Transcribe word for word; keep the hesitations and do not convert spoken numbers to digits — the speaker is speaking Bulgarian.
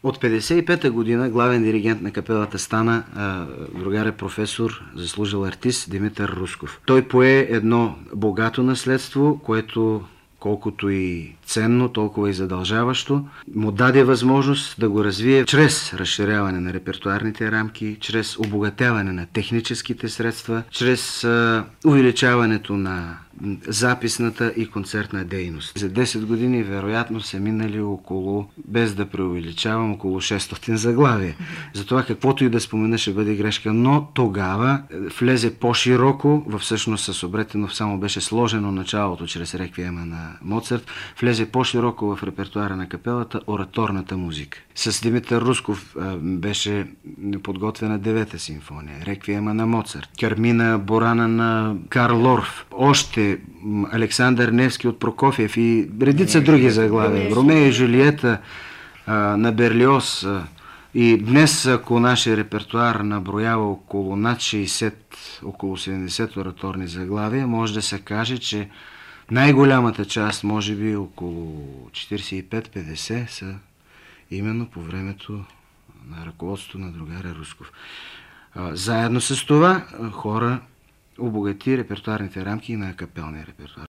От петдесет и пета година главен диригент на капелата стана а, другаря професор, заслужил артист Димитър Русков. Той пое едно богато наследство, което колкото и ценно, толкова и задължаващо, му даде възможност да го развие чрез разширяване на репертуарните рамки, чрез обогатяване на техническите средства, чрез а, увеличаването на записната и концертна дейност. За десет години вероятно са минали около, без да преувеличавам, около шестстотин заглавия. Затова каквото и да спомена ще бъде грешка, но тогава влезе по-широко, във всъщност с Обретенов само беше сложено началото чрез реквиема на Моцарт, влезе по-широко в репертуара на капелата ораторната музика. С Димитър Русков а, беше подготвена девета симфония, реквиема на Моцарт, Кармина Борана на Карл Орф, още Александър Невски от Прокофиев и редица други заглавия. Ромео и Жулиета а, на Берлиоз. А, и днес, ако нашия репертуар наброява около над шейсет, около седемдесет ораторни заглавия, може да се каже, че най-голямата част, може би около четиридесет и пет до петдесет, са именно по времето на ръководството на другаря Русков. А, заедно с това хора обогати репертуарните рамки на капелния репертуар.